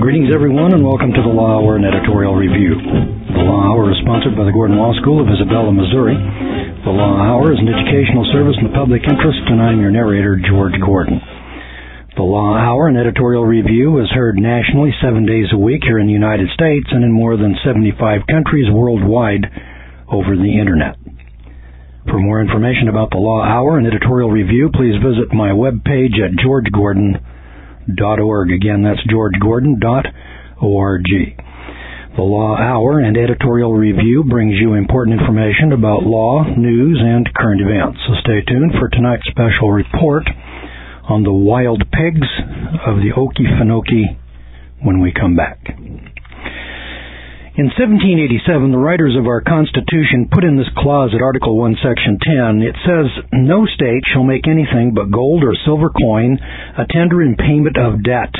Greetings, everyone, and welcome to the Law Hour and Editorial Review. The Law Hour is sponsored by the Gordon Law School of Isabella, Missouri. The Law Hour is an educational service in the public interest, and I'm your narrator, George Gordon. The Law Hour and Editorial Review is heard nationally 7 days a week here in the United States and in more than 75 countries worldwide over the Internet. For more information about the Law Hour and Editorial Review, please visit my webpage at georgegordon.org. Again, that's georgegordon.org. The Law Hour and Editorial Review brings you important information about law, news, and current events. So stay tuned for tonight's special report on the wild pigs of the Okefenokee when we come back. In 1787, the writers of our Constitution put in this clause at Article 1, Section 10. It says, "No state shall make anything but gold or silver coin a tender in payment of debt."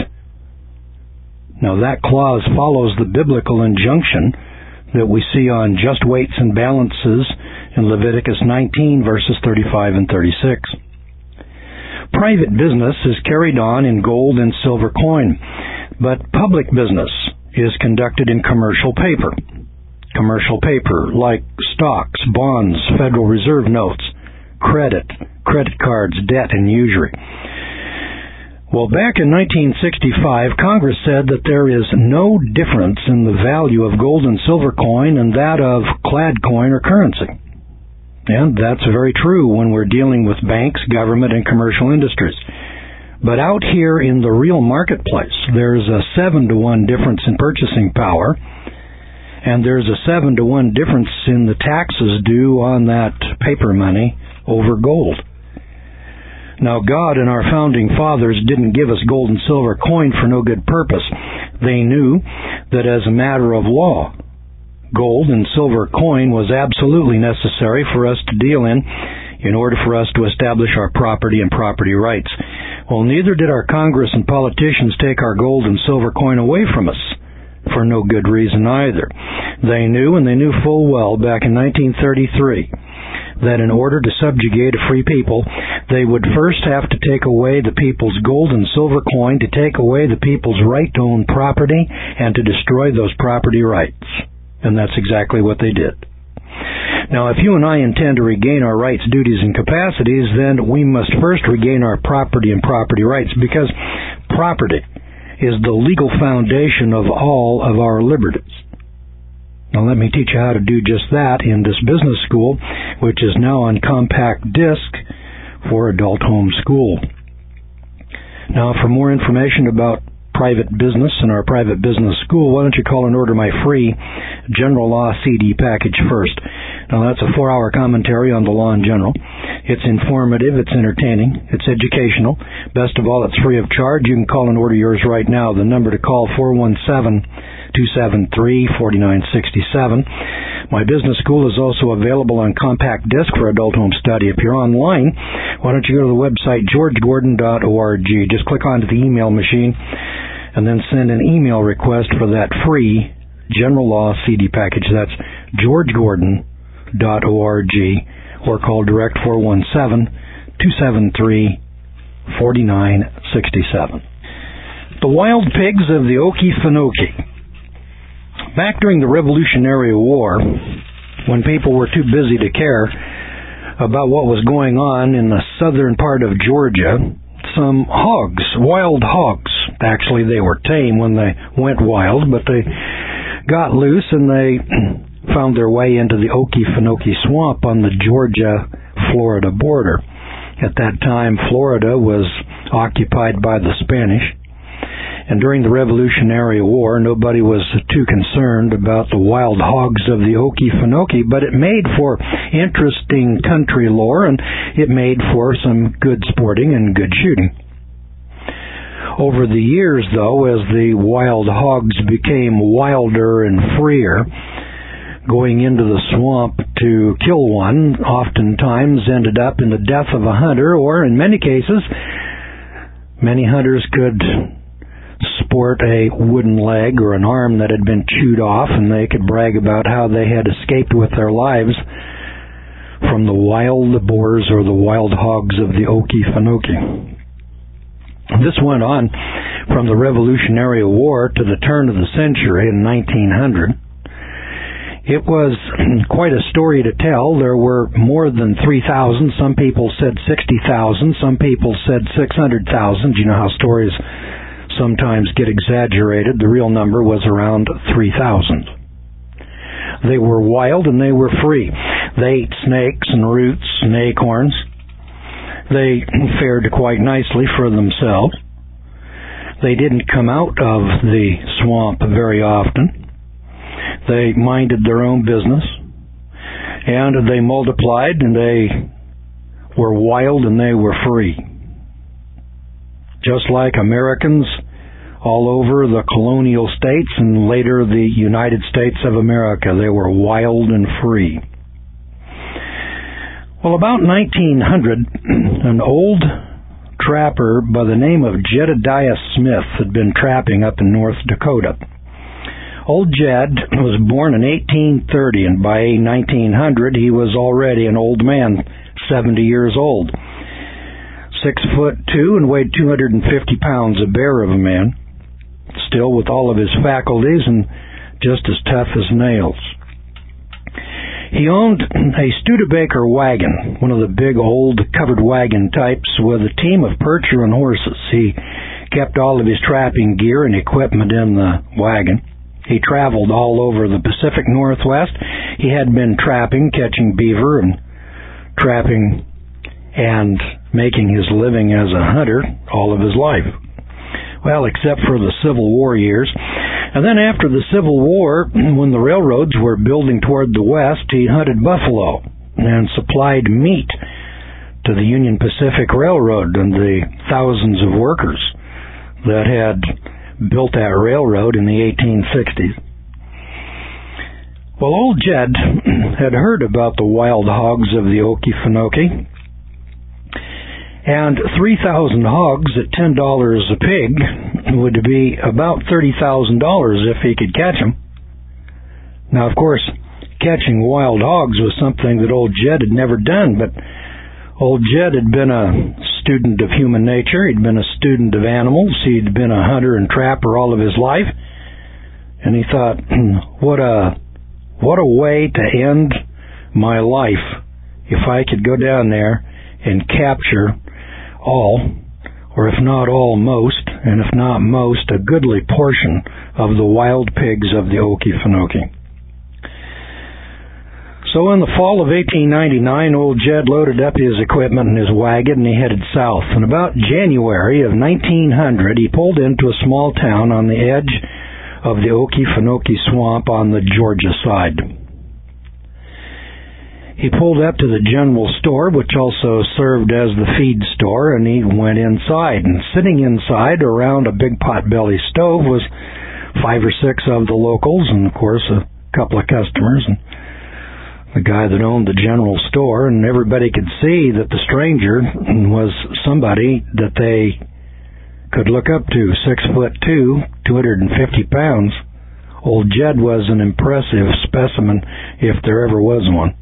Now that clause follows the biblical injunction that we see on just weights and balances in Leviticus 19, verses 35 and 36. Private business is carried on in gold and silver coin, but public business is conducted in commercial paper. Commercial paper like stocks, bonds, Federal Reserve notes, credit cards, debt, and usury. Well, back in 1965, Congress said that there is no difference in the value of gold and silver coin and that of clad coin or currency. And that's very true when we're dealing with banks, government, and commercial industries. But out here in the real marketplace, there's a 7-to-1 difference in purchasing power, and there's a 7-to-1 difference in the taxes due on that paper money over gold. Now, God and our founding fathers didn't give us gold and silver coin for no good purpose. They knew that as a matter of law, gold and silver coin was absolutely necessary for us to deal in order for us to establish our property and property rights. Well, neither did our Congress and politicians take our gold and silver coin away from us for no good reason either. They knew, and they knew full well back in 1933, that in order to subjugate a free people, they would first have to take away the people's gold and silver coin, to take away the people's right to own property, and to destroy those property rights. And that's exactly what they did. Now, if you and I intend to regain our rights, duties, and capacities, then we must first regain our property and property rights, because property is the legal foundation of all of our liberties. Now, let me teach you how to do just that in this business school, which is now on compact disc for Adult Home School. Now, for more information about private business and our private business school, why don't you call and order my free General Law CD package first. Now, that's a 4-hour commentary on the law in general. It's informative, it's entertaining, it's educational. Best of all, it's free of charge. You can call and order yours right now. The number to call, 417-273-4967. My business school is also available on compact disc for Adult Home Study. If you're online, why don't you go to the website georgegordon.org. Just click onto the email machine and then send an email request for that free General Law CD package. That's georgegordon.org, or call direct 417-273-4967. The wild pigs of the Okefenokee. Back during the Revolutionary War, when people were too busy to care about what was going on in the southern part of Georgia, some hogs, wild hogs, actually they were tame when they went wild, but they got loose and they found their way into the Okefenokee Swamp on the Georgia-Florida border. At that time, Florida was occupied by the Spanish. And during the Revolutionary War, nobody was too concerned about the wild hogs of the Okefenokee, but it made for interesting country lore, and it made for some good sporting and good shooting. Over the years, though, as the wild hogs became wilder and freer, going into the swamp to kill one oftentimes ended up in the death of a hunter, or in many cases, many hunters could sport a wooden leg or an arm that had been chewed off, and they could brag about how they had escaped with their lives from the wild boars or the wild hogs of the Okefenokee. This went on from the Revolutionary War to the turn of the century in 1900. It was quite a story to tell. There were more than 3,000. Some people said 60,000. Some people said 600,000. You know how stories sometimes get exaggerated. The real number was around 3,000. They were wild and they were free. They ate snakes and roots and acorns. They fared quite nicely for themselves. They didn't come out of the swamp very often. They minded their own business, and they multiplied, and they were wild and they were free. Just like Americans all over the colonial states and later the United States of America, they were wild and free. Well, about 1900, an old trapper by the name of Jedediah Smith had been trapping up in North Dakota. Old Jed was born in 1830, and by 1900 he was already an old man, 70 years old. 6'2" and weighed 250 pounds, a bear of a man, still with all of his faculties and just as tough as nails. He owned a Studebaker wagon, one of the big old covered wagon types with a team of Percheron horses. He kept all of his trapping gear and equipment in the wagon. He traveled all over the Pacific Northwest. He had been trapping, catching beaver, and trapping and making his living as a hunter all of his life. Well, except for the Civil War years. And then after the Civil War, when the railroads were building toward the west, he hunted buffalo and supplied meat to the Union Pacific Railroad and the thousands of workers that had built that railroad in the 1860s. Well, old Jed had heard about the wild hogs of the Okefenokee, and 3,000 hogs at $10 a pig would be about $30,000 if he could catch them. Now, of course, catching wild hogs was something that old Jed had never done, but old Jed had been a student of human nature. He'd been a student of animals. He'd been a hunter and trapper all of his life. And he thought, what a way to end my life if I could go down there and capture all, or if not all, most, and if not most, a goodly portion of the wild pigs of the Okefenokee. So in the fall of 1899, old Jed loaded up his equipment in his wagon and he headed south. And about January of 1900, he pulled into a small town on the edge of the Okefenokee swamp on the Georgia side. He pulled up to the general store, which also served as the feed store, and he went inside. And sitting inside around a big potbelly stove was 5 or 6 of the locals, and of course a couple of customers, and the guy that owned the general store, and everybody could see that the stranger was somebody that they could look up to, 6'2", 250 pounds. Old Jed was an impressive specimen, if there ever was one.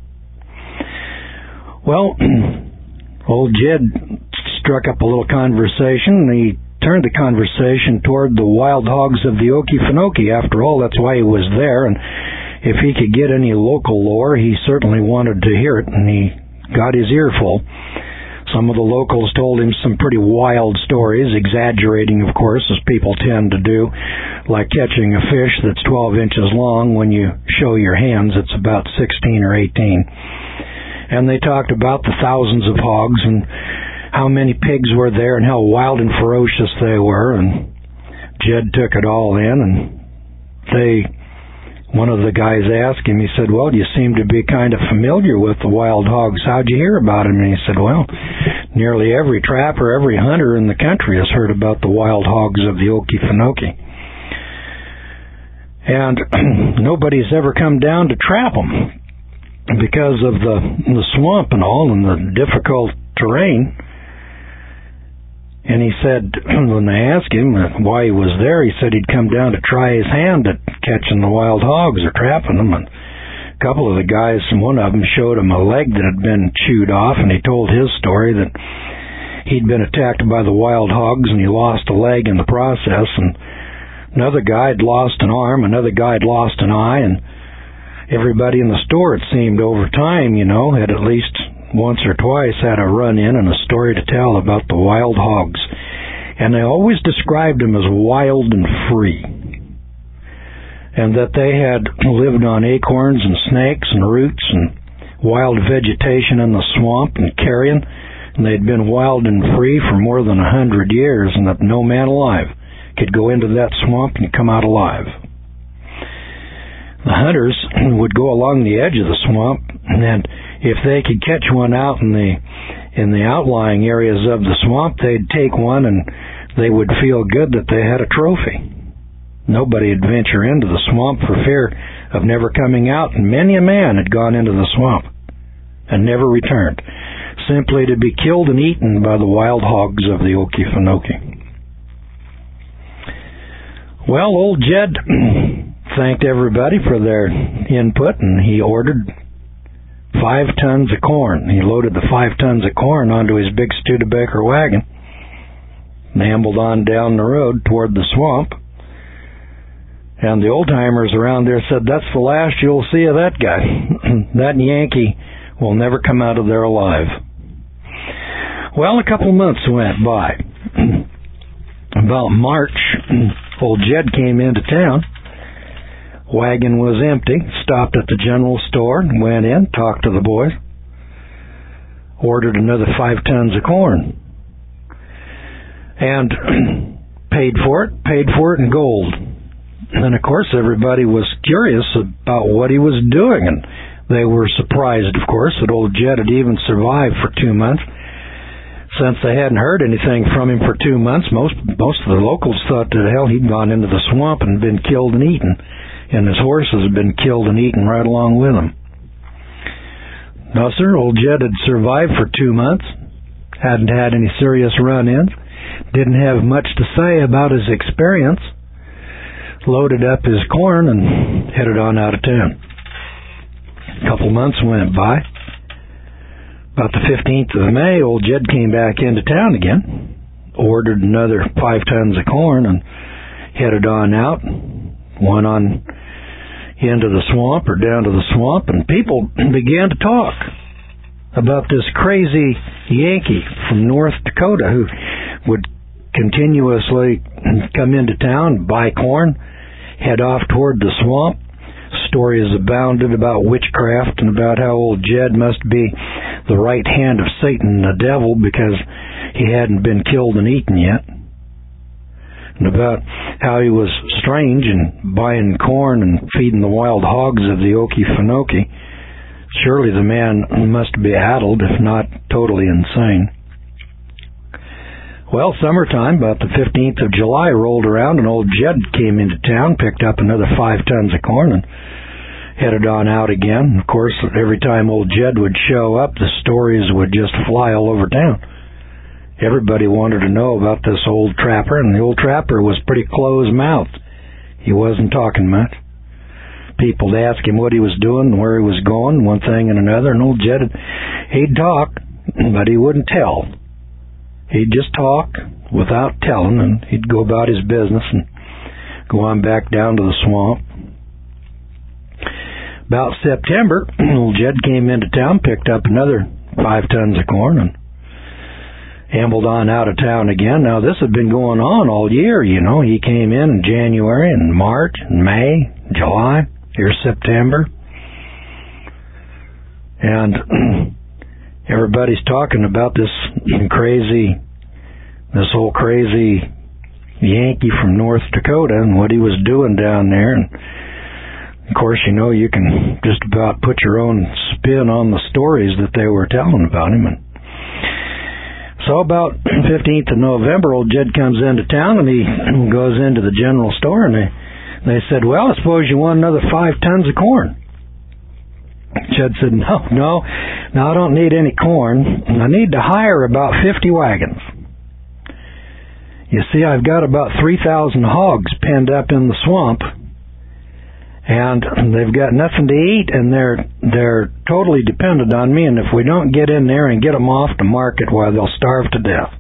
Well, old Jed struck up a little conversation, and he turned the conversation toward the wild hogs of the Okefenokee. After all, that's why he was there, and if he could get any local lore, he certainly wanted to hear it, and he got his earful. Some of the locals told him some pretty wild stories, exaggerating, of course, as people tend to do, like catching a fish that's 12 inches long. When you show your hands, it's about 16 or 18. And they talked about the thousands of hogs and how many pigs were there and how wild and ferocious they were. And Jed took it all in, and one of the guys asked him, he said, well, you seem to be kind of familiar with the wild hogs. How'd you hear about them? And he said, well, nearly every trapper, every hunter in the country has heard about the wild hogs of the Okefenokee. And nobody's ever come down to trap them because of the swamp and all and the difficult terrain. And he said, when they asked him why he was there, he said he'd come down to try his hand at catching the wild hogs or trapping them. And a couple of the guys, one of them showed him a leg that had been chewed off, and he told his story that he'd been attacked by the wild hogs and he lost a leg in the process, and another guy had lost an arm, another guy had lost an eye, and everybody in the store, it seemed, over time, had at least once or twice had a run-in and a story to tell about the wild hogs. And they always described them as wild and free, and that they had lived on acorns and snakes and roots and wild vegetation in the swamp and carrion, and they'd been wild and free for more than 100 years, and that no man alive could go into that swamp and come out alive. The hunters would go along the edge of the swamp, and if they could catch one out in the outlying areas of the swamp, they'd take one and they would feel good that they had a trophy. Nobody would venture into the swamp for fear of never coming out, and many a man had gone into the swamp and never returned, simply to be killed and eaten by the wild hogs of the Okefenokee. Well, old Jed thanked everybody for their input, and he ordered 5 tons of corn. He loaded the 5 tons of corn onto his big Studebaker wagon and ambled on down the road toward the swamp. And the old-timers around there said, "That's the last you'll see of that guy. That Yankee will never come out of there alive." Well, a couple months went by. About March, old Jed came into town. Wagon was empty. Stopped at the general store, went in, talked to the boys, ordered another 5 tons of corn, and paid for it in gold. And of course, everybody was curious about what he was doing, and they were surprised, of course, that old Jed had even survived for 2 months. Since they hadn't heard anything from him for 2 months, most of the locals thought that, hell, he'd gone into the swamp and been killed and eaten, and his horses had been killed and eaten right along with him. No, sir, old Jed had survived for 2 months, hadn't had any serious run-ins, didn't have much to say about his experience, loaded up his corn and headed on out of town. A couple months went by. About the 15th of May, old Jed came back into town again, ordered another 5 tons of corn, and headed on out, went on into the swamp or down to the swamp, and people began to talk about this crazy Yankee from North Dakota who would continuously come into town, buy corn, head off toward the swamp. Stories abounded about witchcraft and about how old Jed must be the right hand of Satan, the devil, because he hadn't been killed and eaten yet. And about how he was strange and buying corn and feeding the wild hogs of the Okefenokee. Surely the man must be addled, if not totally insane. Well, summertime, about the 15th of July, rolled around, and old Jed came into town, picked up another 5 tons of corn, and headed on out again. Of course, every time old Jed would show up, the stories would just fly all over town. Everybody wanted to know about this old trapper, and the old trapper was pretty close-mouthed. He wasn't talking much. People would ask him what he was doing and where he was going, one thing and another, and old Jed, he'd talk, but he wouldn't tell. He'd just talk without telling, and he'd go about his business and go on back down to the swamp. About September, old Jed came into town, picked up another 5 tons of corn, and ambled on out of town again. Now, this had been going on all year, you know. He came in January and March and May, July, here's September. And everybody's talking about this whole crazy Yankee from North Dakota and what he was doing down there. And of course, you know, you can just about put your own spin on the stories that they were telling about him. And so about 15th of November, old Jed comes into town, and he goes into the general store, and they said, "Well, I suppose you want another 5 tons of corn." Jed said, No, I don't need any corn. I need to hire about 50 wagons. You see, I've got about 3,000 hogs penned up in the swamp, And they've got nothing to eat, and they're totally dependent on me, and if we don't get in there and get them off the market, why, they'll starve to death.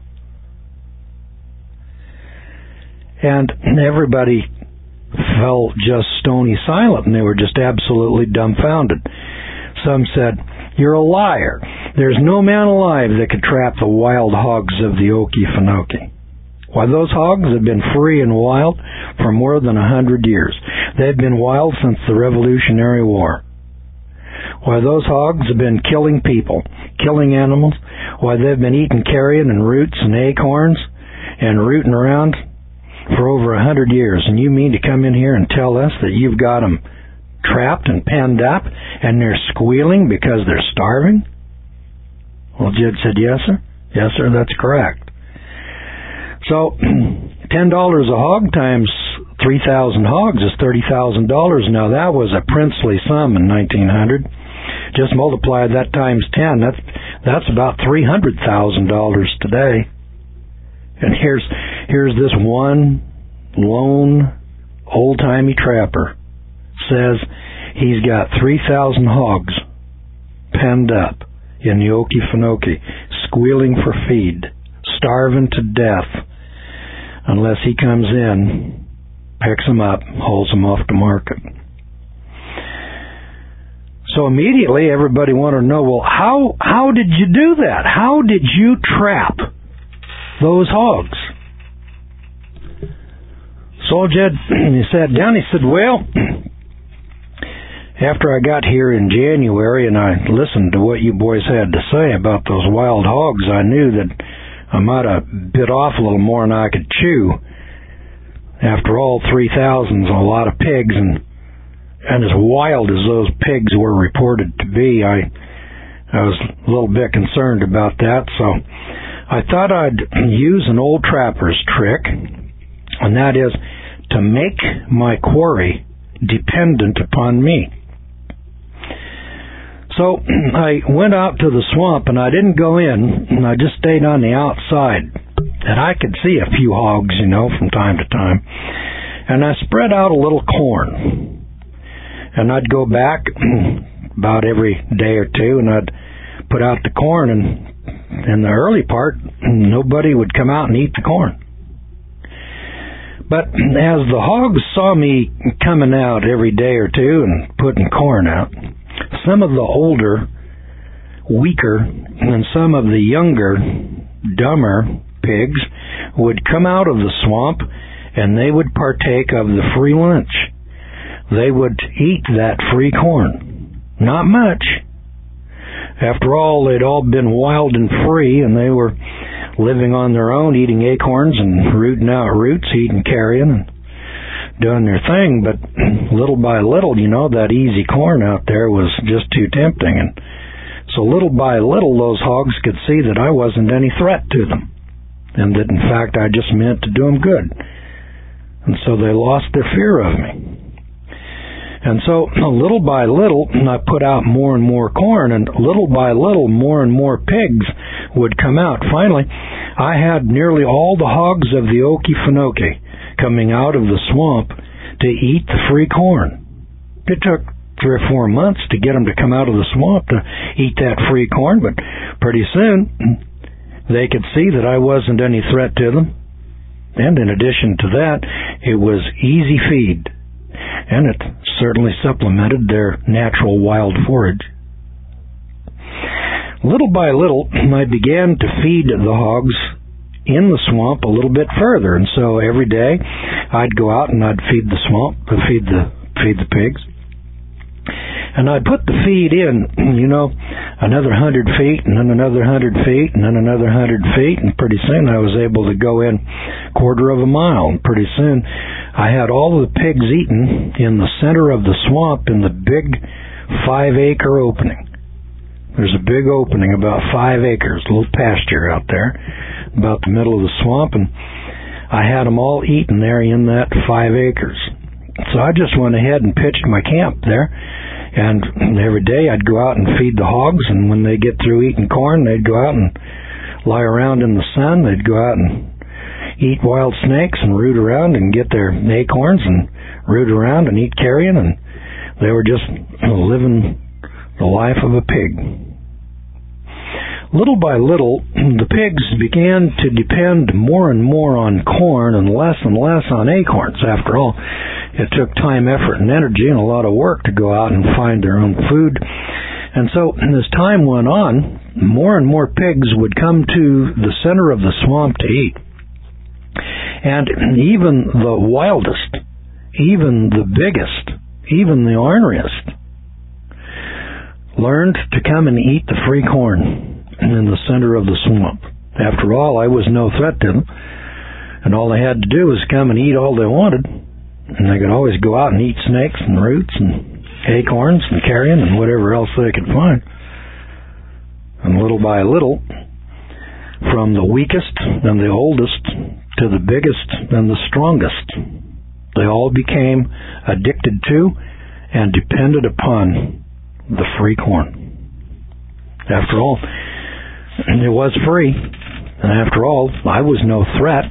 And everybody fell just stony silent, and they were just absolutely dumbfounded. Some said, "You're a liar. There's no man alive that could trap the wild hogs of the Okefenokee." Why, those hogs have been free and wild for more than 100 years. They've been wild since the Revolutionary War. Why, those hogs have been killing people, killing animals. Why, they've been eating carrion and roots and acorns and rooting around for over 100 years. And you mean to come in here and tell us that you've got them trapped and penned up and they're squealing because they're starving? Well, Jed said, "Yes, sir. Yes, sir, that's correct." So, $10 a hog times 3,000 hogs is $30,000. Now, that was a princely sum in 1900. Just multiply that times 10. That's about $300,000 today. And here's this one lone old-timey trapper says he's got 3,000 hogs penned up in the Okefenokee, squealing for feed, starving to death, unless he comes in, picks them up, hauls them off the market. So immediately everybody wanted to know, well, how did you do that? How did you trap those hogs? So Jed, he sat down, he said, "Well, after I got here in January and I listened to what you boys had to say about those wild hogs, I knew that I might have bit off a little more than I could chew. After all, 3,000's a lot of pigs, and as wild as those pigs were reported to be, I was a little bit concerned about that, so I thought I'd use an old trapper's trick, and that is to make my quarry dependent upon me. So I went out to the swamp, and I didn't go in, and I just stayed on the outside. And I could see a few hogs, from time to time. And I spread out a little corn. And I'd go back about every day or two, and I'd put out the corn, and in the early part, nobody would come out and eat the corn. But as the hogs saw me coming out every day or two and putting corn out, some of the older, weaker, and some of the younger, dumber pigs would come out of the swamp, and they would partake of the free lunch. They would eat that free corn. Not much. After all, they'd all been wild and free, and they were living on their own, eating acorns and rooting out roots, eating carrion, and doing their thing. But little by little, that easy corn out there was just too tempting. And so little by little, those hogs could see that I wasn't any threat to them, and that, in fact, I just meant to do them good. And so they lost their fear of me. And so, little by little, I put out more and more corn, and little by little, more and more pigs would come out. Finally, I had nearly all the hogs of the Okefenokee coming out of the swamp to eat the free corn. It took 3 or 4 months to get them to come out of the swamp to eat that free corn, but pretty soon they could see that I wasn't any threat to them. And in addition to that, it was easy feed, and it certainly supplemented their natural wild forage. Little by little, I began to feed the hogs in the swamp a little bit further, and so every day I'd go out and I'd feed the swamp, feed the pigs. And I'd put the feed in, another 100 feet, and then another 100 feet, and then another 100 feet, and pretty soon I was able to go in 1/4 of a mile, and pretty soon I had all of the pigs eaten in the center of the swamp in the big 5-acre opening. There's a big opening, about 5 acres, a little pasture out there, about the middle of the swamp, and I had them all eaten there in that 5 acres. So I just went ahead and pitched my camp there, and every day I'd go out and feed the hogs, and when they get through eating corn, they'd go out and lie around in the sun. They'd go out and eat wild snakes and root around and get their acorns and root around and eat carrion, and they were just living the life of a pig. Little by little, the pigs began to depend more and more on corn and less on acorns. After all, it took time, effort, and energy and a lot of work to go out and find their own food. And so, as time went on, more and more pigs would come to the center of the swamp to eat. And even the wildest, even the biggest, even the orneriest, learned to come and eat the free corn in the center of the swamp. After all, I was no threat to them, and all they had to do was come and eat all they wanted, and they could always go out and eat snakes and roots and acorns and carrion and whatever else they could find. And little by little, from the weakest and the oldest to the biggest and the strongest, they all became addicted to and depended upon the free corn. After all, it was free, and after all, I was no threat.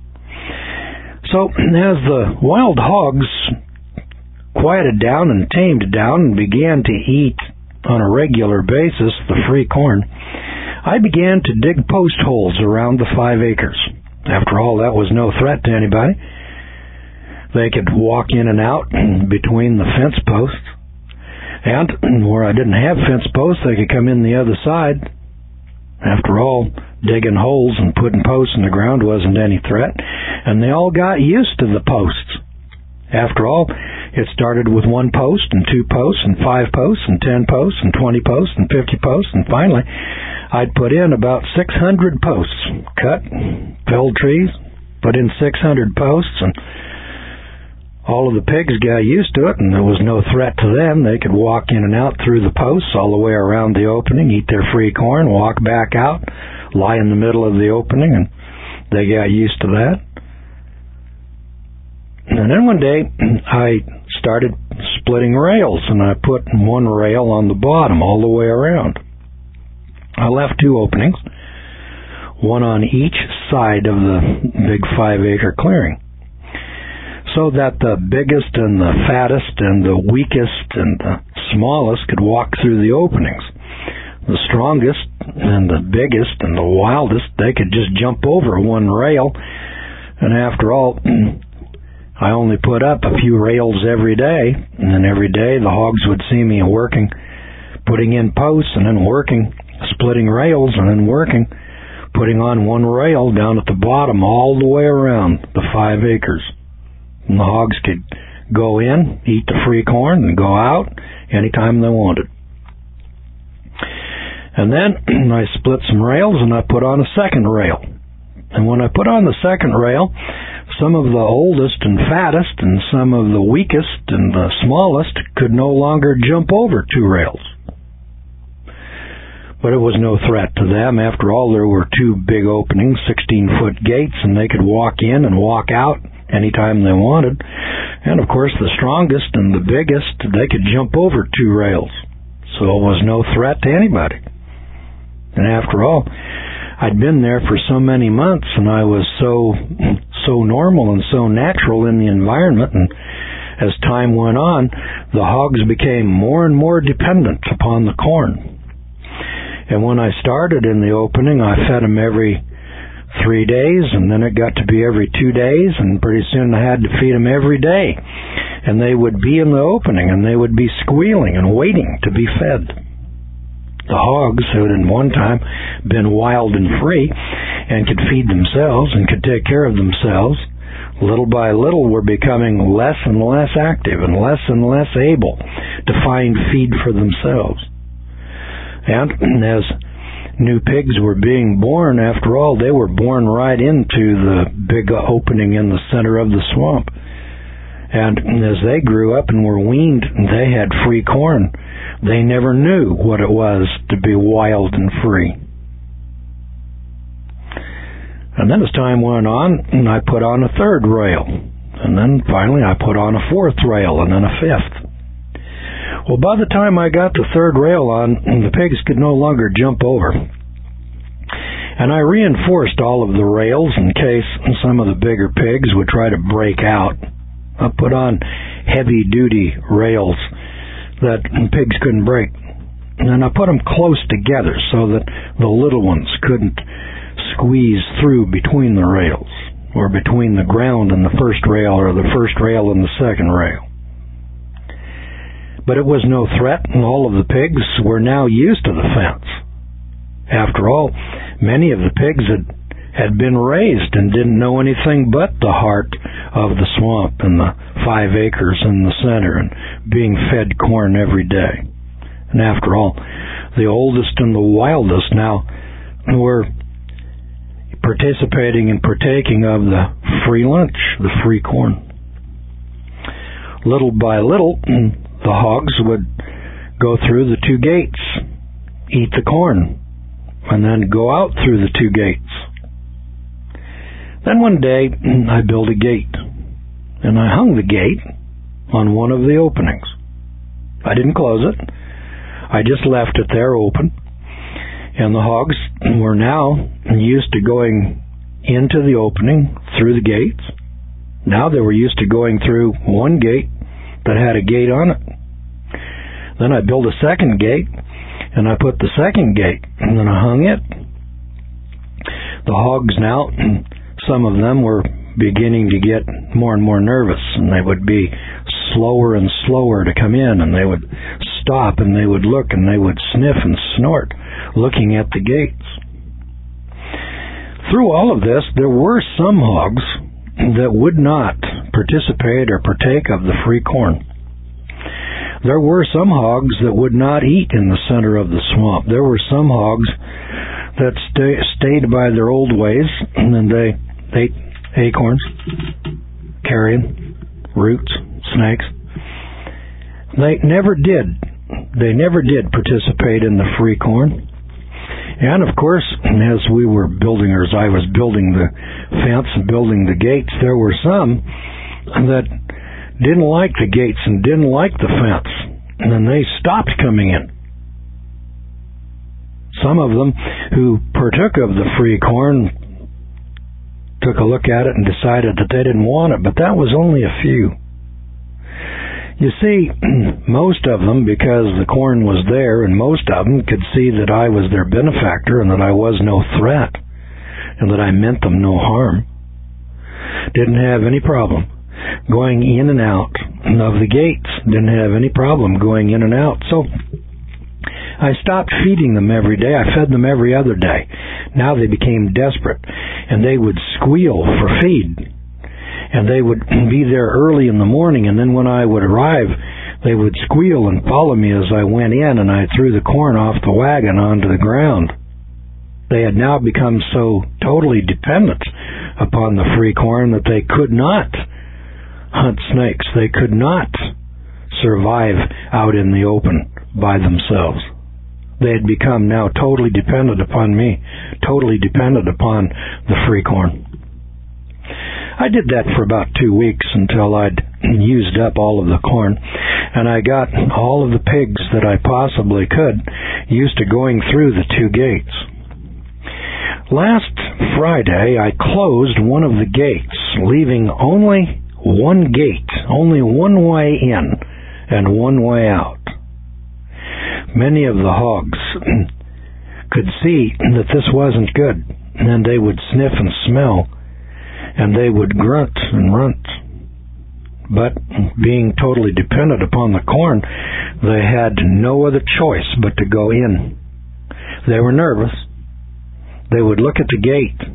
So, as the wild hogs quieted down and tamed down and began to eat on a regular basis the free corn, I began to dig post holes around the 5 acres. After all, that was no threat to anybody. They could walk in and out between the fence posts, and where I didn't have fence posts, they could come in the other side. After all, digging holes and putting posts in the ground wasn't any threat, and they all got used to the posts. After all, it started with 1 post and 2 posts and 5 posts and 10 posts and 20 posts and 50 posts, and finally I'd put in about 600 posts. Cut, felled trees, put in 600 posts, and all of the pigs got used to it, and there was no threat to them. They could walk in and out through the posts all the way around the opening, eat their free corn, walk back out, lie in the middle of the opening, and they got used to that. And then one day, I started splitting rails, and I put 1 rail on the bottom all the way around. I left 2 openings, 1 on each side of the big 5-acre clearing, so that the biggest and the fattest and the weakest and the smallest could walk through the openings. The strongest and the biggest and the wildest, they could just jump over 1 rail, and after all, I only put up a few rails every day, and then every day the hogs would see me working, putting in posts, and then working, splitting rails, and then working, putting on 1 rail down at the bottom all the way around the 5 acres. And the hogs could go in, eat the free corn, and go out anytime they wanted. And then I split some rails, and I put on a 2nd rail. And when I put on the 2nd rail, some of the oldest and fattest and some of the weakest and the smallest could no longer jump over 2 rails. But it was no threat to them. After all, there were 2 big openings, 16-foot gates, and they could walk in and walk out anytime they wanted. And of course, the strongest and the biggest, they could jump over 2 rails. So it was no threat to anybody. And after all, I'd been there for so many months, and I was so normal and so natural in the environment, and as time went on, the hogs became more and more dependent upon the corn. And when I started in the opening, I fed them every 3 days, and then it got to be every 2 days, and pretty soon I had to feed them every day. And they would be in the opening, and they would be squealing and waiting to be fed. The hogs, who had at one time been wild and free and could feed themselves and could take care of themselves, little by little were becoming less and less active and less able to find feed for themselves. And as new pigs were being born, after all, they were born right into the big opening in the center of the swamp. And as they grew up and were weaned, they had free corn. They never knew what it was to be wild and free. And then as time went on, I put on a 3rd rail. And then finally I put on a 4th rail, and then a 5th. Well, by the time I got the 3rd rail on, the pigs could no longer jump over. And I reinforced all of the rails in case some of the bigger pigs would try to break out I put on heavy-duty rails that pigs couldn't break. And I put them close together so that the little ones couldn't squeeze through between the rails, or between the ground and the first rail, or the first rail and the second rail. But it was no threat, and all of the pigs were now used to the fence. After all, many of the pigs had been raised and didn't know anything but the heart of the swamp and the 5 acres in the center and being fed corn every day. And after all, the oldest and the wildest now were participating and partaking of the free lunch, the free corn. Little by little, the hogs would go through the 2 gates, eat the corn, and then go out through the 2 gates. Then one day, I built a gate, and I hung the gate on one of the openings. I didn't close it. I just left it there open, and the hogs were now used to going into the opening through the gates. Now they were used to going through one gate that had a gate on it. Then I built a second gate, and I put the second gate, and then I hung it. The hogs now, some of them were beginning to get more and more nervous, and they would be slower and slower to come in, and they would stop, and they would look, and they would sniff and snort, looking at the gates. Through all of this, there were some hogs that would not participate or partake of the free corn. There were some hogs that would not eat in the center of the swamp. There were some hogs that stayed by their old ways, and then they ate acorns, carrion, roots, snakes. They never did participate in the free corn. And of course, as we were building, or as I was building the fence and building the gates, there were some that didn't like the gates and didn't like the fence, and then they stopped coming in. Some of them who partook of the free corn took a look at it and decided that they didn't want it, but that was only a few. You see, most of them, because the corn was there, and most of them could see that I was their benefactor and that I was no threat and that I meant them no harm, didn't have any problem going in and out of the gates, didn't have any problem going in and out. So I stopped feeding them every day. I fed them every other day. Now they became desperate, and they would squeal for feed. And they would be there early in the morning, and then when I would arrive, they would squeal and follow me as I went in, and I threw the corn off the wagon onto the ground. They had now become so totally dependent upon the free corn that they could not hunt snakes. They could not survive out in the open by themselves. They had become now totally dependent upon me, totally dependent upon the free corn. I did that for about 2 weeks until I'd used up all of the corn, and I got all of the pigs that I possibly could used to going through the 2 gates. Last Friday, I closed one of the gates, leaving only one gate, only one way in and one way out. Many of the hogs could see that this wasn't good, and they would sniff and smell, and they would grunt and runt. But being totally dependent upon the corn, they had no other choice but to go in. They were nervous. They would look at the gate.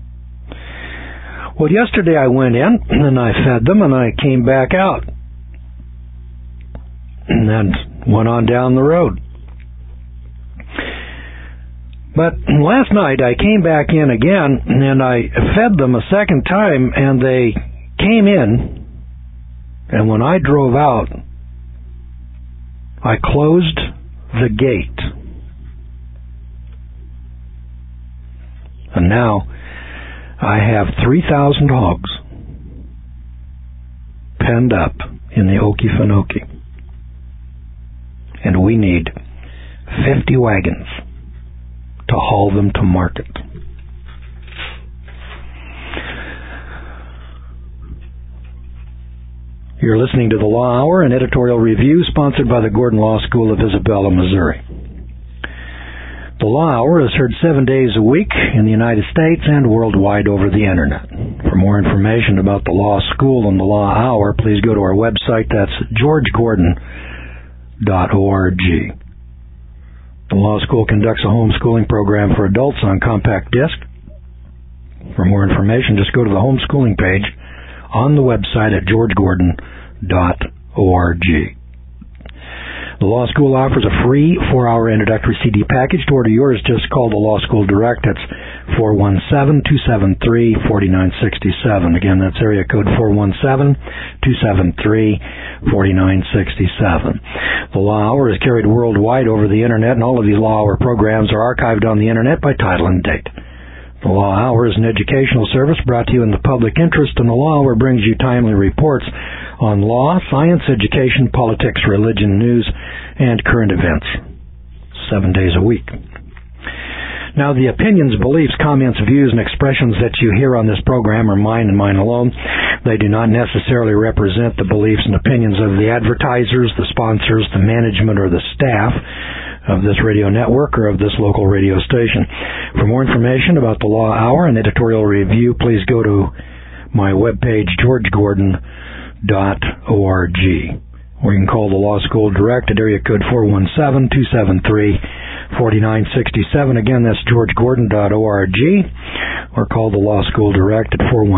Well, yesterday I went in, and I fed them, and I came back out, and then went on down the road. But last night I came back in again, and I fed them a second time, and they came in, and when I drove out, I closed the gate. And now I have 3,000 hogs penned up in the Okefenokee. And we need 50 wagons to haul them to market. You're listening to the Law Hour, an editorial review sponsored by the Gordon Law School of Isabella, Missouri. The Law Hour is heard 7 days a week in the United States and worldwide over the Internet. For more information about the Law School and the Law Hour, please go to our website. That's georgegordon.org. The Law School conducts a homeschooling program for adults on compact disc. For more information, just go to the homeschooling page on the website at georgegordon.org. The Law School offers a free 4-hour introductory CD package. To order yours, just call the Law School Direct. That's 417-273-4967. Again, that's area code 417-273-4967. The Law Hour is carried worldwide over the Internet, and all of these Law Hour programs are archived on the Internet by title and date. The Law Hour is an educational service brought to you in the public interest, and the Law Hour brings you timely reports on law, science, education, politics, religion, news, and current events. 7 days a week. Now, the opinions, beliefs, comments, views, and expressions that you hear on this program are mine and mine alone. They do not necessarily represent the beliefs and opinions of the advertisers, the sponsors, the management, or the staff of this radio network or of this local radio station. For more information about the Law Hour and editorial review, please go to my webpage, georgegordon.org. Or you can call the Law School Direct at area code 417-273-4967. Again, that's georgegordon.org. Or call the Law School Direct at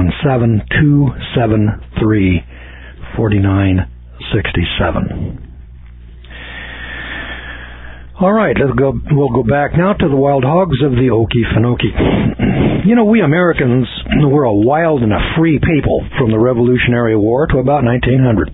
417-273-4967. All right, we'll go back now to the wild hogs of the Okefenokee. You know, we Americans were a wild and a free people from the Revolutionary War to about 1900.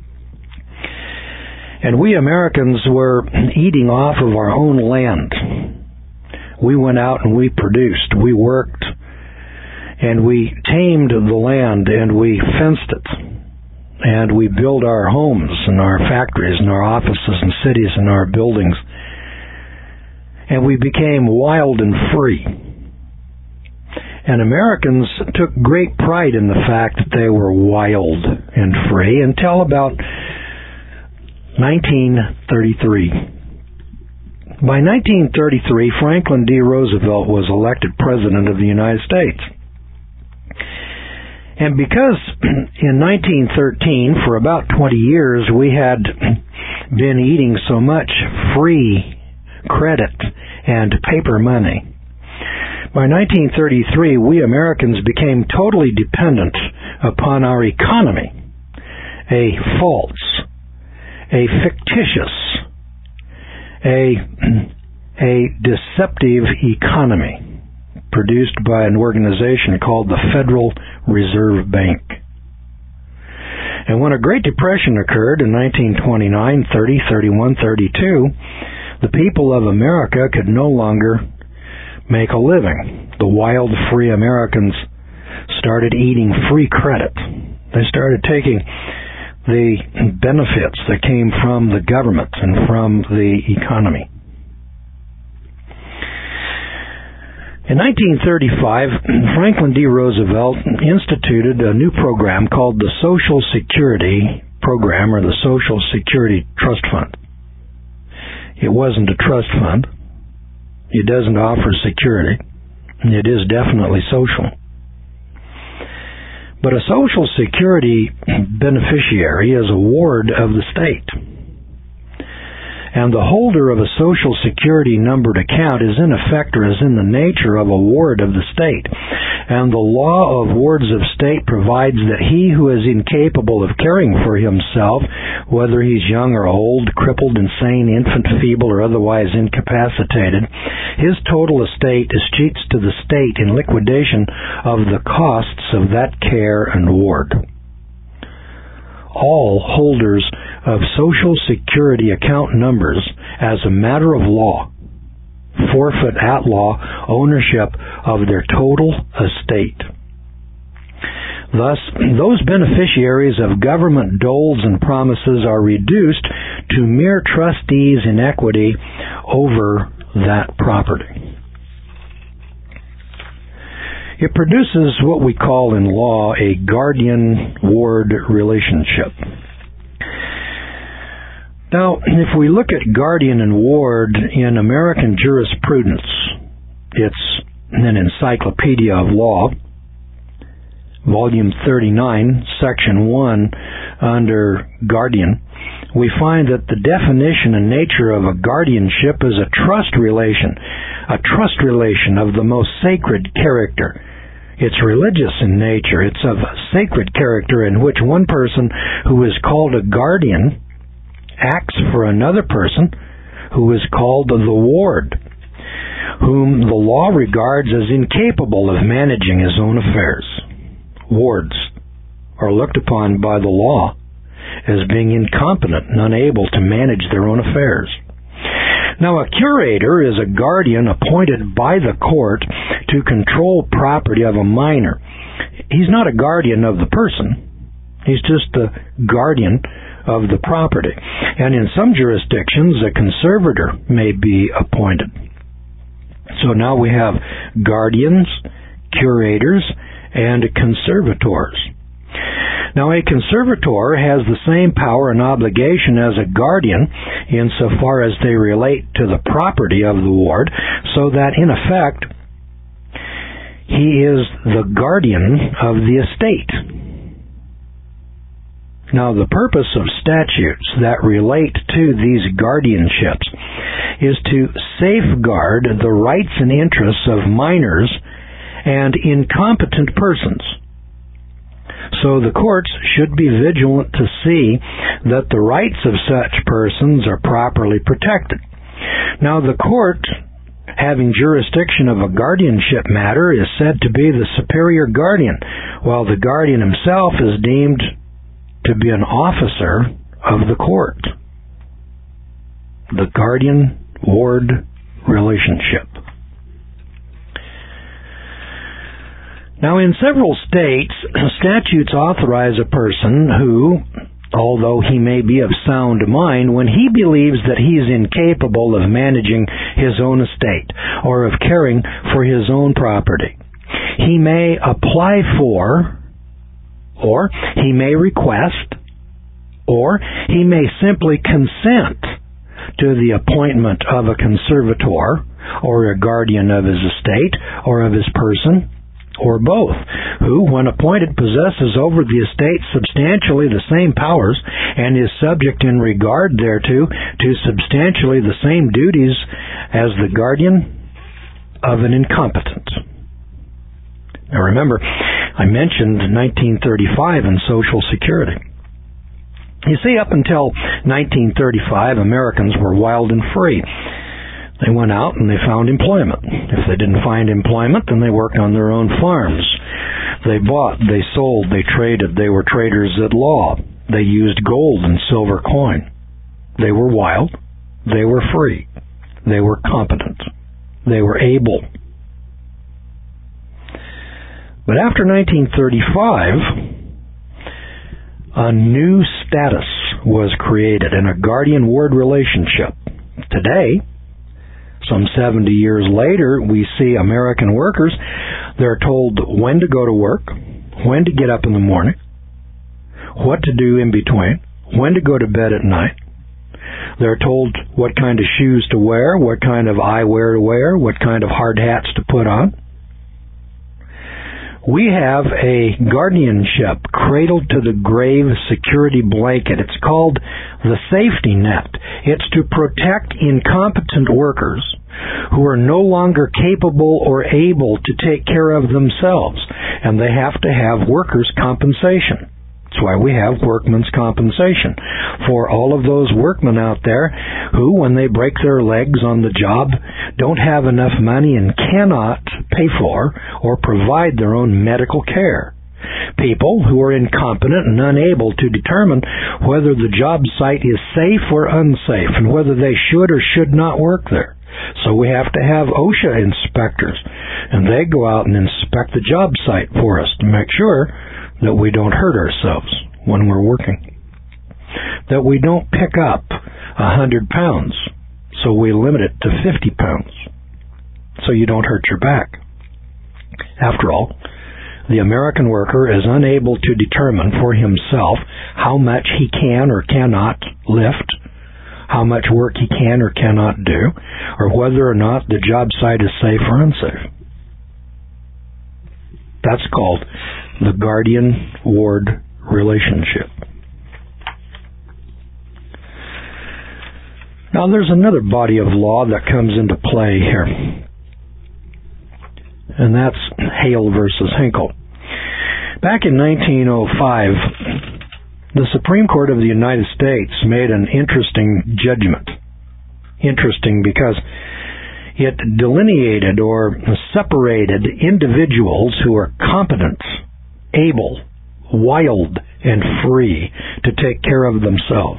And we Americans were eating off of our own land. We went out and we produced, we worked, and we tamed the land, and we fenced it. And we built our homes and our factories and our offices and cities and our buildings. And we became wild and free. And Americans took great pride in the fact that they were wild and free until about 1933. By 1933, Franklin D. Roosevelt was elected President of the United States. And because in 1913, for about 20 years, we had been eating so much free credit and paper money, by 1933, we Americans became totally dependent upon our economy, a false, a fictitious, a deceptive economy produced by an organization called the Federal Reserve Bank. And when a Great Depression occurred in 1929, 30, 31, 32, the people of America could no longer make a living. The wild, free Americans started eating free credit. They started taking the benefits that came from the government and from the economy. In 1935, Franklin D. Roosevelt instituted a new program called the Social Security Program, or the Social Security Trust Fund. It wasn't a trust fund. It doesn't offer security. It is definitely social. But a Social Security beneficiary is a ward of the state. And the holder of a Social Security numbered account is in effect, or is in the nature of a ward of the state. And the law of wards of state provides that he who is incapable of caring for himself, whether he's young or old, crippled, insane, infant, feeble, or otherwise incapacitated, his total estate escheats to the state in liquidation of the costs of that care and ward. All holders of Social Security account numbers, as a matter of law, forfeit at law ownership of their total estate. Thus, those beneficiaries of government doles and promises are reduced to mere trustees in equity over that property. It produces what we call in law a guardian-ward relationship. Now, if we look at guardian and ward in American jurisprudence, it's an encyclopedia of law, volume 39, section 1, under guardian, we find that the definition and nature of a guardianship is a trust relation of the most sacred character. It's religious in nature. It's of sacred character in which one person who is called a guardian acts for another person who is called the ward, whom the law regards as incapable of managing his own affairs. Wards are looked upon by the law as being incompetent and unable to manage their own affairs. Now, a curator is a guardian appointed by the court to control property of a minor. He's not a guardian of the person. He's just the guardian of the property. And in some jurisdictions, a conservator may be appointed. So now we have guardians, curators, and conservators. Now, a conservator has the same power and obligation as a guardian insofar as they relate to the property of the ward, so that, in effect, he is the guardian of the estate. Now, the purpose of statutes that relate to these guardianships is to safeguard the rights and interests of minors and incompetent persons. So the courts should be vigilant to see that the rights of such persons are properly protected. Now, the court, having jurisdiction of a guardianship matter, is said to be the superior guardian, while the guardian himself is deemed to be an officer of the court. The guardian-ward relationship. Now, in several states, statutes authorize a person who, although he may be of sound mind, when he believes that he is incapable of managing his own estate or of caring for his own property, he may apply for, or he may request, or he may simply consent to the appointment of a conservator or a guardian of his estate or of his person, or both, who, when appointed, possesses over the estate substantially the same powers and is subject in regard thereto to substantially the same duties as the guardian of an incompetent. Now remember, I mentioned 1935 and Social Security. You see, up until 1935, Americans were wild and free. They went out and they found employment. If they didn't find employment, then they worked on their own farms. They bought, they sold, they traded. They were traders at law. They used gold and silver coin. They were wild. They were free. They were competent. They were able. But after 1935, a new status was created in a guardian-ward relationship. Today, some 70 years later, we see American workers, they're told when to go to work, when to get up in the morning, what to do in between, when to go to bed at night. They're told what kind of shoes to wear, what kind of eyewear to wear, what kind of hard hats to put on. We have a guardianship, cradled to the grave security blanket. It's called the safety net. It's to protect incompetent workers who are no longer capable or able to take care of themselves, and they have to have workers' compensation. That's why we have workmen's compensation for all of those workmen out there who, when they break their legs on the job, don't have enough money and cannot pay for or provide their own medical care. People who are incompetent and unable to determine whether the job site is safe or unsafe and whether they should or should not work there. So we have to have OSHA inspectors, and they go out and inspect the job site for us to make sure that we don't hurt ourselves when we're working, that we don't pick up 100 pounds, so we limit it to 50 pounds, so you don't hurt your back. After all, the American worker is unable to determine for himself how much he can or cannot lift, how much work he can or cannot do, or whether or not the job site is safe or unsafe. That's called the guardian-ward relationship. Now, there's another body of law that comes into play here, and that's Hale versus Hinkle. Back in 1905, the Supreme Court of the United States made an interesting judgment. Interesting because it delineated or separated individuals who are competent, able, wild, and free to take care of themselves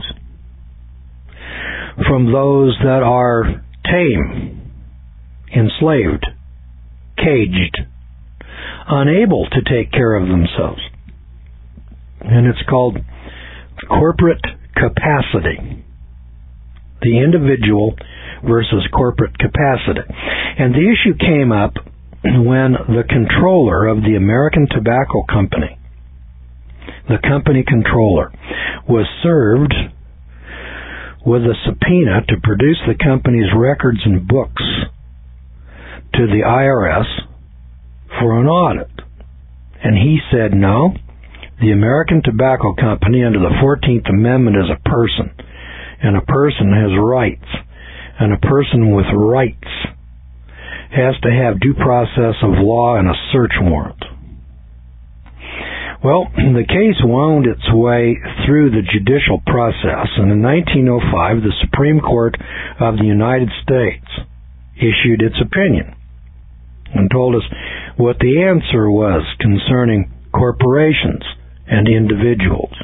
from those that are tame, enslaved, caged, unable to take care of themselves. And it's called corporate capacity. The individual versus corporate capacity. And the issue came up when the controller of the American Tobacco Company, the company controller, was served with a subpoena to produce the company's records and books to the IRS for an audit. And he said, no, the American Tobacco Company under the 14th Amendment is a person, and a person has rights, and a person with rights has to have due process of law and a search warrant. Well, the case wound its way through the judicial process, and in 1905, the Supreme Court of the United States issued its opinion and told us what the answer was concerning corporations and individuals.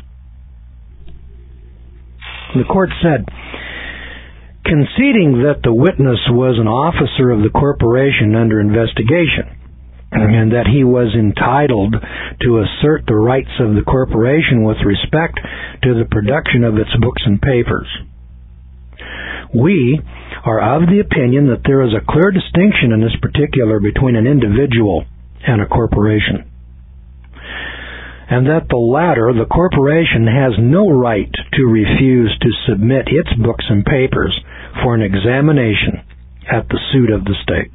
The court said, conceding that the witness was an officer of the corporation under investigation, and that he was entitled to assert the rights of the corporation with respect to the production of its books and papers. We are of the opinion that there is a clear distinction in this particular between an individual and a corporation, and that the latter, the corporation, has no right to refuse to submit its books and papers for an examination at the suit of the state.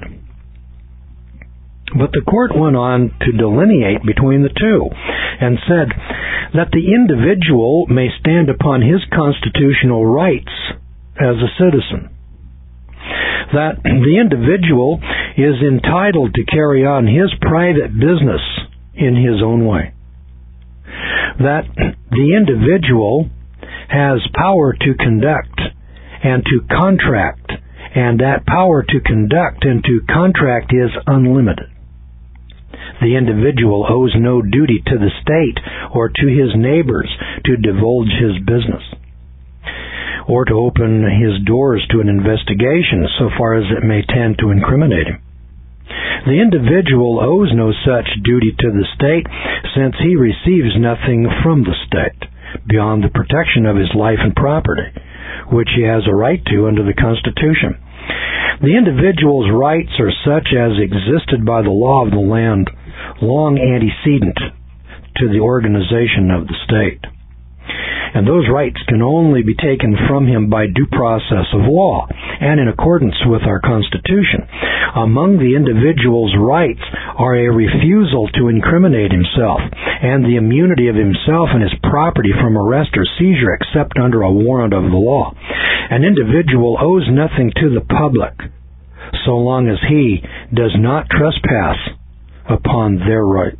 But the court went on to delineate between the two and said that the individual may stand upon his constitutional rights as a citizen, that the individual is entitled to carry on his private business in his own way, that the individual has power to conduct and to contract, and that power to conduct and to contract is unlimited. The individual owes no duty to the state or to his neighbors to divulge his business, or to open his doors to an investigation so far as it may tend to incriminate him. The individual owes no such duty to the state, since he receives nothing from the state beyond the protection of his life and property, which he has a right to under the Constitution. The individual's rights are such as existed by the law of the land long antecedent to the organization of the state. And those rights can only be taken from him by due process of law and in accordance with our Constitution. Among the individual's rights are a refusal to incriminate himself and the immunity of himself and his property from arrest or seizure except under a warrant of the law. An individual owes nothing to the public so long as he does not trespass upon their rights.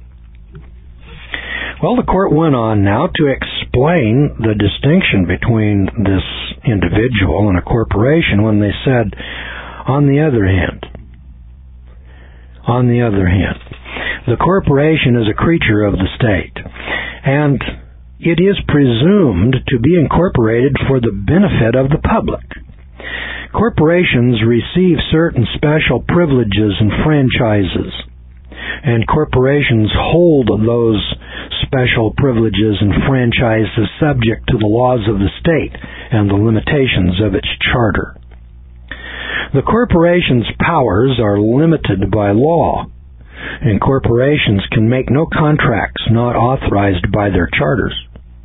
Well, the court went on now to explain the distinction between this individual and a corporation when they said, on the other hand, the corporation is a creature of the state, and it is presumed to be incorporated for the benefit of the public. Corporations receive certain special privileges and franchises, and corporations hold those special privileges and franchises subject to the laws of the state and the limitations of its charter. The corporation's powers are limited by law, and corporations can make no contracts not authorized by their charters.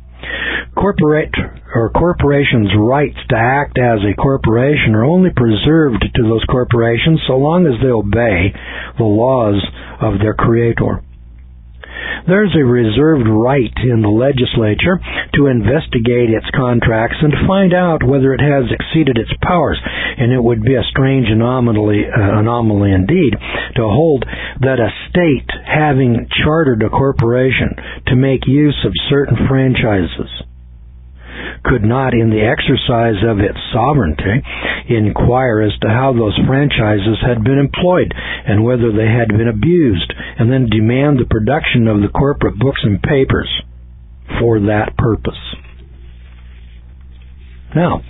Corporations' rights to act as a corporation are only preserved to those corporations so long as they obey the laws of their creator. There's a reserved right in the legislature to investigate its contracts and to find out whether it has exceeded its powers, and it would be a strange anomaly indeed to hold that a state having chartered a corporation to make use of certain franchises could not, in the exercise of its sovereignty, inquire as to how those franchises had been employed and whether they had been abused, and then demand the production of the corporate books and papers for that purpose. Now,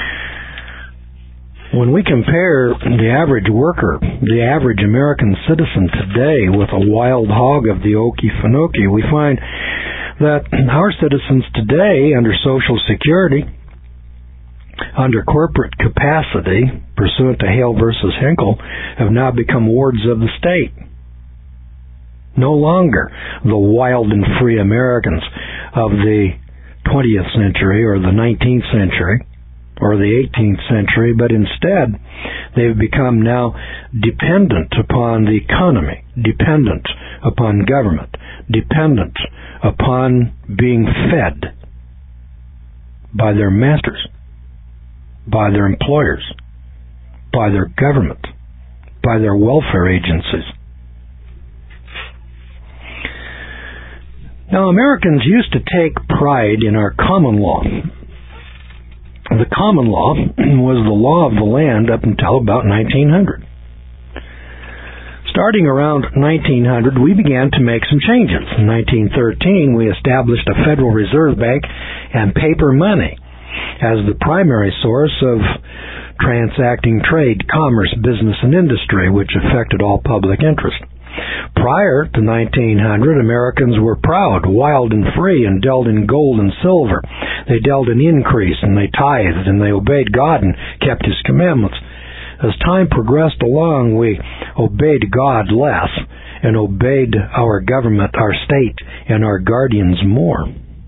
when we compare the average worker, the average American citizen today with a wild hog of the Okefenokee, we find that our citizens today, under Social Security, under corporate capacity, pursuant to Hale versus Hinkle, have now become wards of the state. No longer the wild and free Americans of the 20th century or the 19th century or the 18th century, but instead they've become now dependent upon the economy, dependent upon government, dependent upon being fed by their masters, by their employers, by their government, by their welfare agencies. Now, Americans used to take pride in our common law. The common law was the law of the land up until about 1900. Starting around 1900, we began to make some changes. In 1913, we established a Federal Reserve Bank and paper money as the primary source of transacting trade, commerce, business, and industry, which affected all public interest. Prior to 1900, Americans were proud, wild, and free, and dealt in gold and silver. They dealt in increase, and they tithed, and they obeyed God and kept His commandments. As time progressed along, we obeyed God less and obeyed our government, our state, and our guardians more.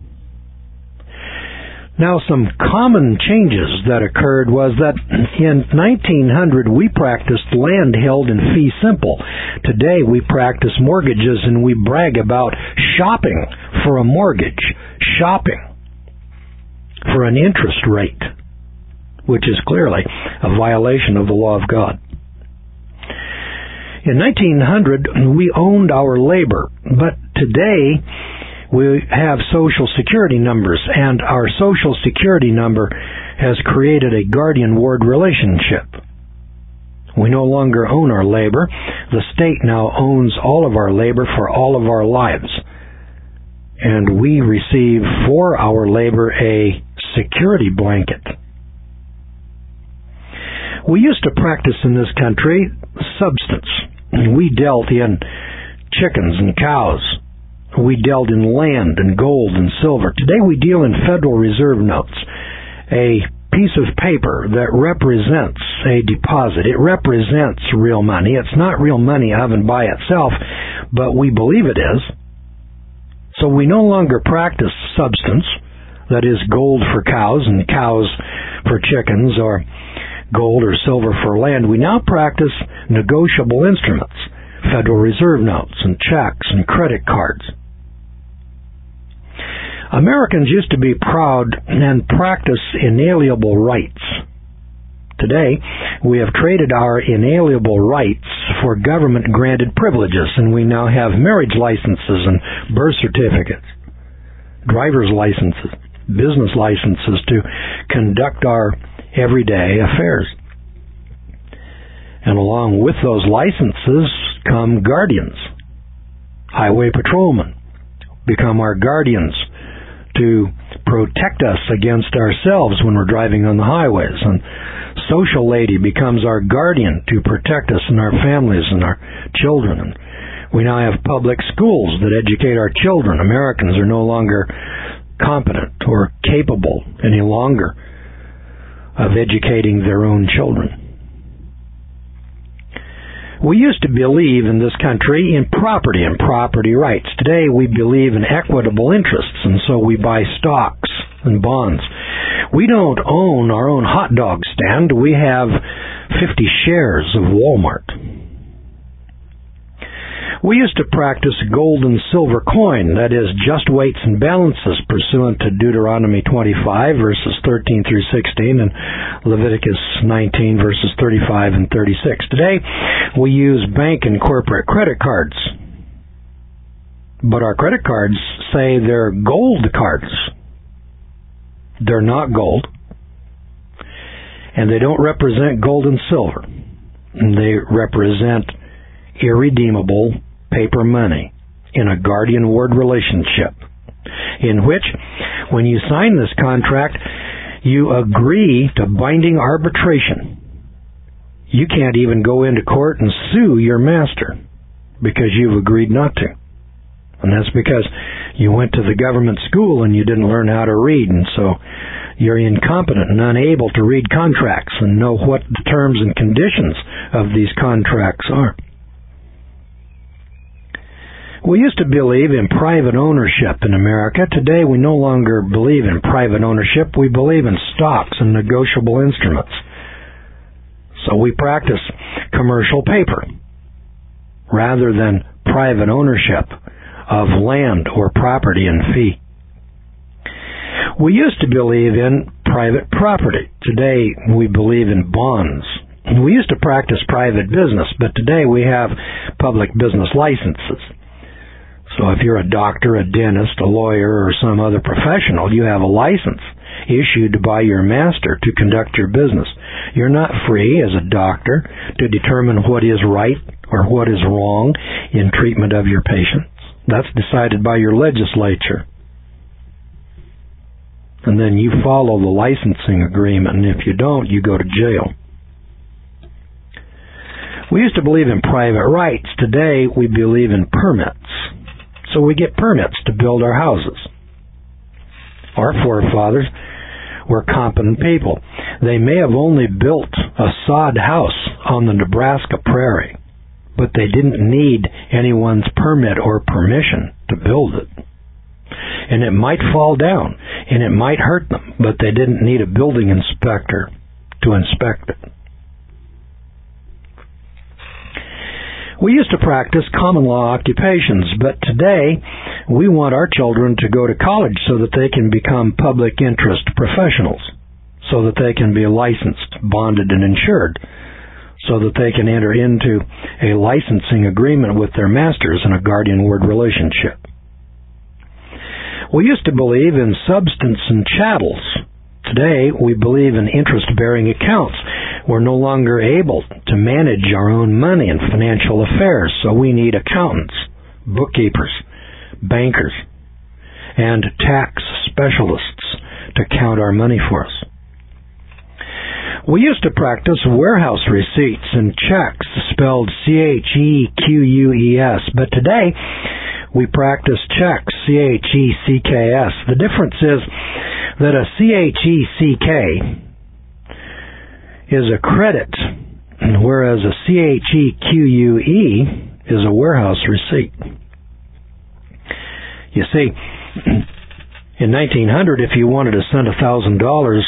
Now, some common changes that occurred was that in 1900 we practiced land held in fee simple. Today we practice mortgages and we brag about shopping for a mortgage, shopping for an interest rate, which is clearly a violation of the law of God. In 1900, we owned our labor, but today we have Social Security numbers, and our Social Security number has created a guardian-ward relationship. We no longer own our labor. The state now owns all of our labor for all of our lives. And we receive for our labor a security blanket. We used to practice in this country substance. We dealt in chickens and cows. We dealt in land and gold and silver. Today we deal in Federal Reserve notes, a piece of paper that represents a deposit. It represents real money. It's not real money of and by itself, but we believe it is. So we no longer practice substance, that is gold for cows and cows for chickens, or gold or silver for land. We now practice negotiable instruments, Federal Reserve notes and checks and credit cards. Americans used to be proud and practice inalienable rights. Today, we have traded our inalienable rights for government-granted privileges, and we now have marriage licenses and birth certificates, driver's licenses, business licenses to conduct our everyday affairs. And along with those licenses come guardians. Highway patrolmen become our guardians to protect us against ourselves when we're driving on the highways. And social lady becomes our guardian to protect us and our families and our children. And we now have public schools that educate our children. Americans are no longer competent or capable any longer of educating their own children. We used to believe in this country in property and property rights. Today we believe in equitable interests, and so we buy stocks and bonds. We don't own our own hot dog stand. We have 50 shares of Walmart. We used to practice gold and silver coin, that is, just weights and balances pursuant to Deuteronomy 25, verses 13 through 16, and Leviticus 19, verses 35 and 36. Today, we use bank and corporate credit cards. But our credit cards say they're gold cards. They're not gold. And they don't represent gold and silver. They represent irredeemable paper money in a guardian ward relationship, in which, when you sign this contract, you agree to binding arbitration. You can't even go into court and sue your master because you've agreed not to. And that's because you went to the government school and you didn't learn how to read, and so you're incompetent and unable to read contracts and know what the terms and conditions of these contracts are. We used to believe in private ownership in America. Today we no longer believe in private ownership. We believe in stocks and negotiable instruments. So we practice commercial paper rather than private ownership of land or property in fee. We used to believe in private property. Today we believe in bonds. We used to practice private business, but today we have public business licenses. So if you're a doctor, a dentist, a lawyer, or some other professional, you have a license issued by your master to conduct your business. You're not free as a doctor to determine what is right or what is wrong in treatment of your patients. That's decided by your legislature. And then you follow the licensing agreement, and if you don't, you go to jail. We used to believe in private rights. Today, we believe in permits. So we get permits to build our houses. Our forefathers were competent people. They may have only built a sod house on the Nebraska prairie, but they didn't need anyone's permit or permission to build it. And it might fall down, and it might hurt them, but they didn't need a building inspector to inspect it. We used to practice common law occupations, but today we want our children to go to college so that they can become public interest professionals, so that they can be licensed, bonded, and insured, so that they can enter into a licensing agreement with their masters in a guardian ward relationship. We used to believe in substance and chattels. Today, we believe in interest-bearing accounts. We're no longer able to manage our own money and financial affairs, so we need accountants, bookkeepers, bankers, and tax specialists to count our money for us. We used to practice warehouse receipts and checks, spelled C-H-E-Q-U-E-S, but today we practice checks, C-H-E-C-K-S. The difference is that a C-H-E-C-K is a credit, whereas a C-H-E-Q-U-E is a warehouse receipt. You see, in 1900, if you wanted to send $1,000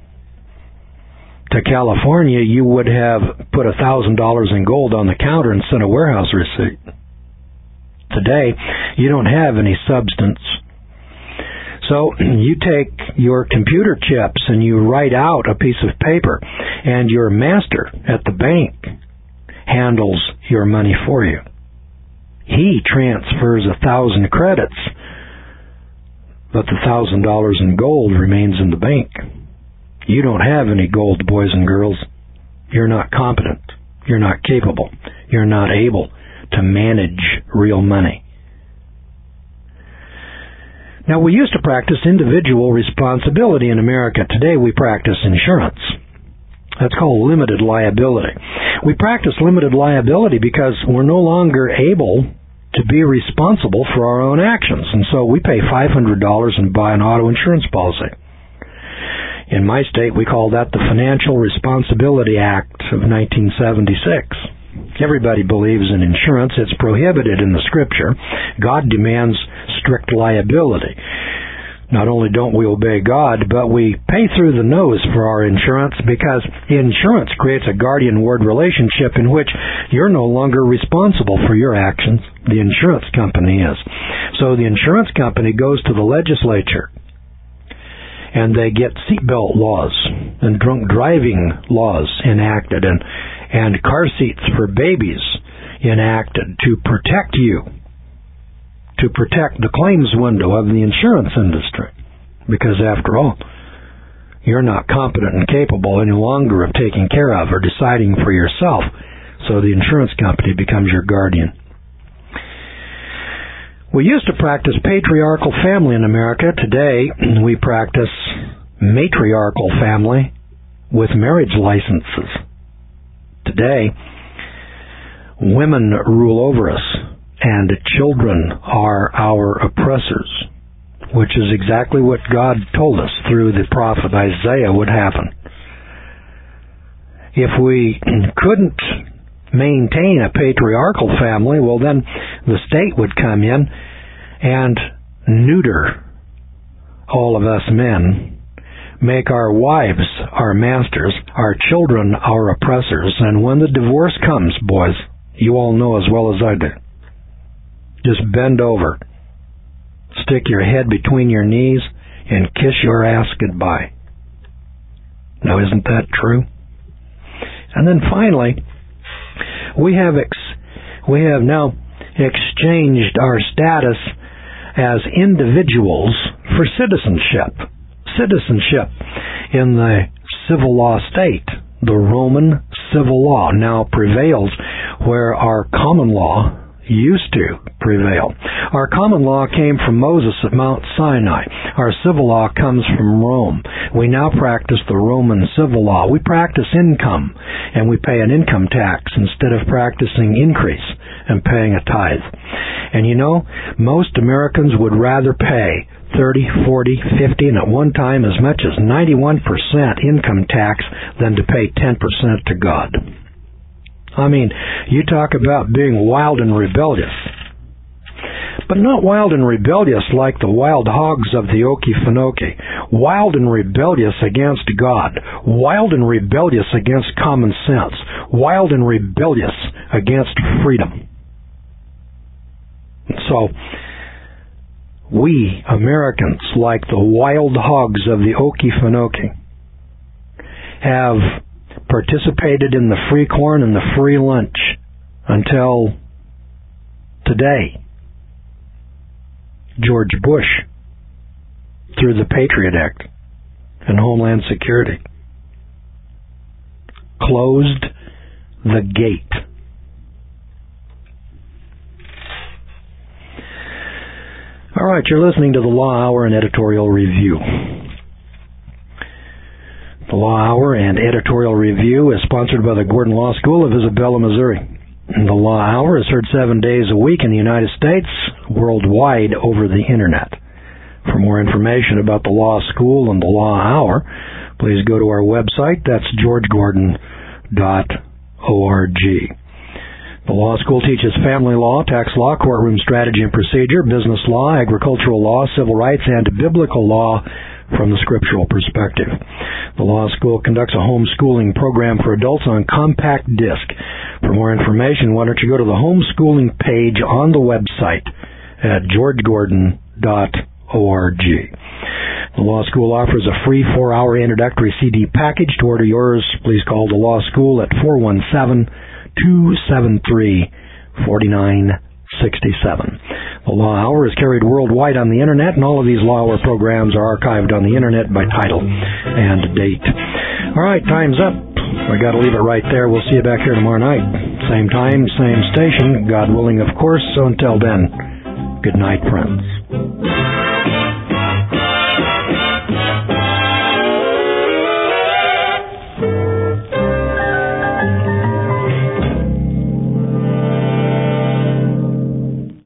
to California, you would have put $1,000 in gold on the counter and sent a warehouse receipt. Today, you don't have any substance. So you take your computer chips and you write out a piece of paper, and your master at the bank handles your money for you. He transfers 1,000 credits, but the $1,000 in gold remains in the bank. You don't have any gold, boys and girls. You're not competent. You're not capable. You're not able to manage real money. Now, we used to practice individual responsibility in America. Today, we practice insurance. That's called limited liability. We practice limited liability because we're no longer able to be responsible for our own actions, and so we pay $500 and buy an auto insurance policy. In my state, we call that the Financial Responsibility Act of 1976. Everybody believes in insurance. It's prohibited in the Scripture. God demands strict liability. Not only don't we obey God, but we pay through the nose for our insurance because insurance creates a guardian-ward relationship in which you're no longer responsible for your actions. The insurance company is. So the insurance company goes to the legislature and they get seatbelt laws and drunk driving laws enacted and car seats for babies enacted to protect you, to protect the claims window of the insurance industry. Because after all, you're not competent and capable any longer of taking care of or deciding for yourself, so the insurance company becomes your guardian. We used to practice patriarchal family in America. Today, we practice matriarchal family with marriage licenses. Today, women rule over us, and children are our oppressors, which is exactly what God told us through the prophet Isaiah would happen. If we couldn't maintain a patriarchal family, well then the state would come in and neuter all of us men, make our wives our masters, our children our oppressors, and when the divorce comes, boys, you all know as well as I do, just bend over, stick your head between your knees, and kiss your ass goodbye. Now, isn't that true? And then finally, we have now exchanged our status as individuals for citizenship. Citizenship in the civil law state. The Roman civil law now prevails where our common law used to prevail. Our common law came from Moses at Mount Sinai. Our civil law comes from Rome. We now practice the Roman civil law. We practice income, and we pay an income tax instead of practicing increase and paying a tithe. And you know, most Americans would rather pay 30, 40, 50, and at one time as much as 91% income tax than to pay 10% to God. I mean, you talk about being wild and rebellious. But not wild and rebellious like the wild hogs of the Okefenokee. Wild and rebellious against God. Wild and rebellious against common sense. Wild and rebellious against freedom. So, we Americans, like the wild hogs of the Okefenokee, have participated in the free corn and the free lunch until today. George Bush, through the Patriot Act and Homeland Security, closed the gate. All right, you're listening to the Law Hour and Editorial Review. The Law Hour and Editorial Review is sponsored by the Gordon Law School of Isabella, Missouri. The Law Hour is heard 7 days a week in the United States, worldwide over the Internet. For more information about the Law School and the Law Hour, please go to our website. That's georgegordon.org. The Law School teaches family law, tax law, courtroom strategy and procedure, business law, agricultural law, civil rights, and biblical law from the scriptural perspective. The Law School conducts a homeschooling program for adults on compact disc. For more information, why don't you go to the homeschooling page on the website at georgegordon.org. The Law School offers a free 4-hour introductory CD package. To order yours, please call the Law School at 417-273-4967. The Law Hour is carried worldwide on the Internet, and all of these Law Hour programs are archived on the Internet by title and date. All right, time's up. I got to leave it right there. We'll see you back here tomorrow night. Same time, same station, God willing, of course. So until then, good night, friends.